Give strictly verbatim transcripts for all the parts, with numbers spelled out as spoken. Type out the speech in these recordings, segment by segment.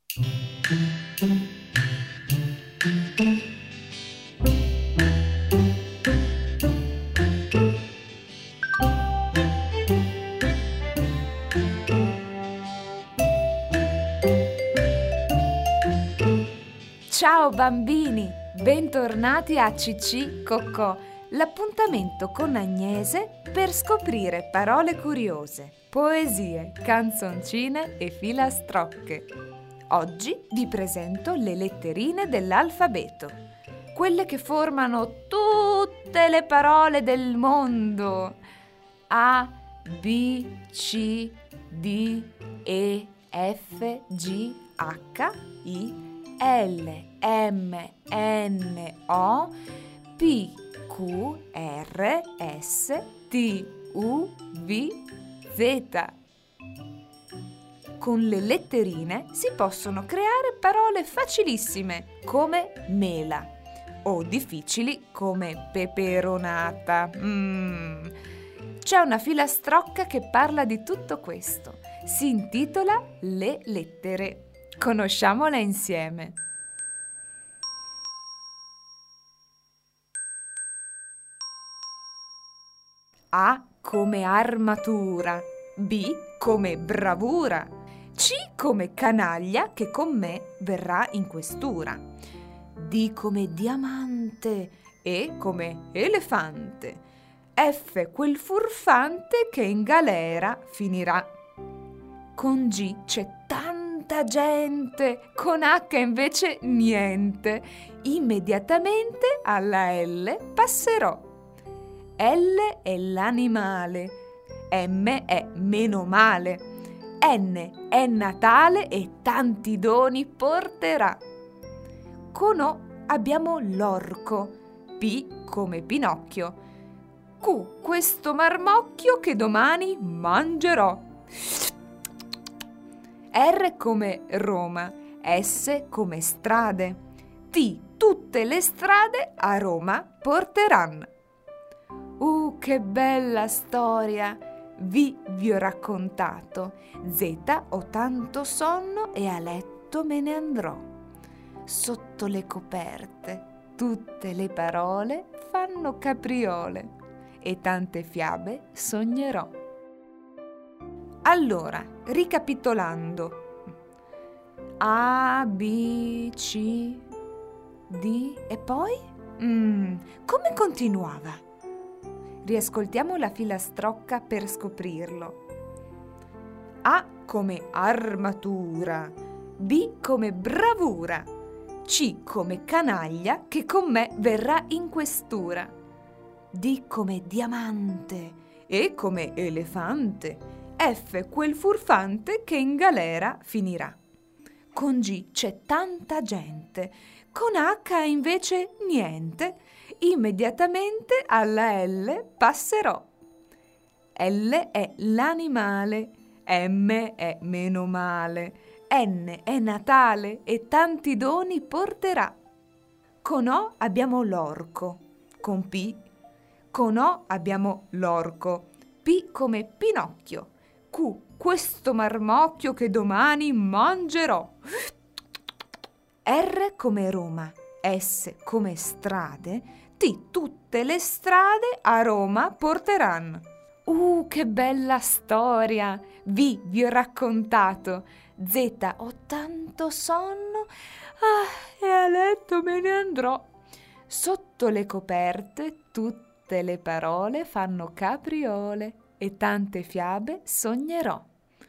Ciao bambini, bentornati a Cicì Coccò, l'appuntamento con Agnese per scoprire parole curiose, poesie, canzoncine e filastrocche. Oggi vi presento le letterine dell'alfabeto, quelle che formano tutte le parole del mondo. A, B, C, D, E, F, G, H, I, L, M, N, O, P, Q, R, S, T, U, V, Z. Con le letterine si possono creare parole facilissime come mela o difficili come peperonata. Mm. C'è una filastrocca che parla di tutto questo. Si intitola Le lettere. Conosciamola insieme. A come armatura, B come bravura, C come canaglia che con me verrà in questura, D come diamante, E come elefante, F quel furfante che in galera finirà. Con G c'è tanta gente, con H invece niente. Immediatamente alla L passerò. L è l'animale, M è meno male, N è Natale e tanti doni porterà. Con O abbiamo l'orco, P come Pinocchio, Q questo marmocchio che domani mangerò. R come Roma, S come strade, T tutte le strade a Roma porteranno. Uh, che bella storia! V vi ho raccontato, Z ho tanto sonno e a letto me ne andrò. Sotto le coperte tutte le parole fanno capriole e tante fiabe sognerò. Allora, ricapitolando, A, B, C, D e poi? Mm, come continuava? Riascoltiamo la filastrocca per scoprirlo. A come armatura, B come bravura, C come canaglia che con me verrà in questura, D come diamante, E come elefante, F quel furfante che in galera finirà. Con G c'è tanta gente, con H invece niente. Immediatamente alla L passerò. L è l'animale, M è meno male, N è Natale e tanti doni porterà. Con O abbiamo l'orco, con P, con O abbiamo l'orco, P come Pinocchio, Q questo marmocchio che domani mangerò. R come Roma, S come strade, T tutte le strade a Roma porteranno. Uh, che bella storia! V vi ho raccontato, Z ho tanto sonno, ah, e a letto me ne andrò. Sotto le coperte tutte le parole fanno capriole e tante fiabe sognerò.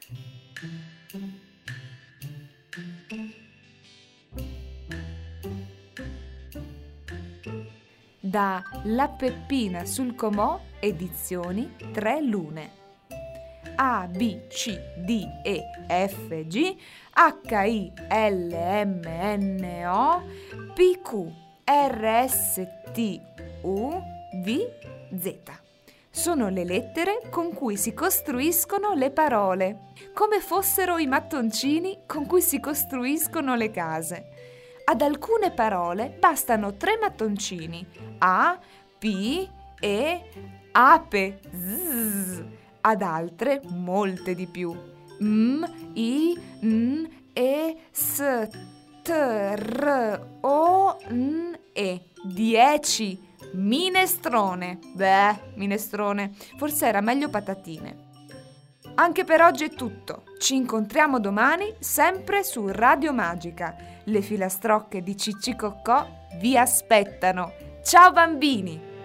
Da La Peppina sul Comò, edizioni Tre Lune. A, B, C, D, E, F, G, H, I, L, M, N, O, P, Q, R, S, T, U, V, Z. Sono le lettere con cui si costruiscono le parole, come fossero i mattoncini con cui si costruiscono le case. Ad alcune parole bastano tre mattoncini, A, P, E, ape, Z. Ad altre molte di più, M, I, N, E, S, S T R O N E. Dieci. Minestrone. Beh, minestrone. Forse era meglio patatine. Anche per oggi è tutto. Ci incontriamo domani sempre su Radio Magica. Le filastrocche di Cicci Coccò vi aspettano. Ciao bambini!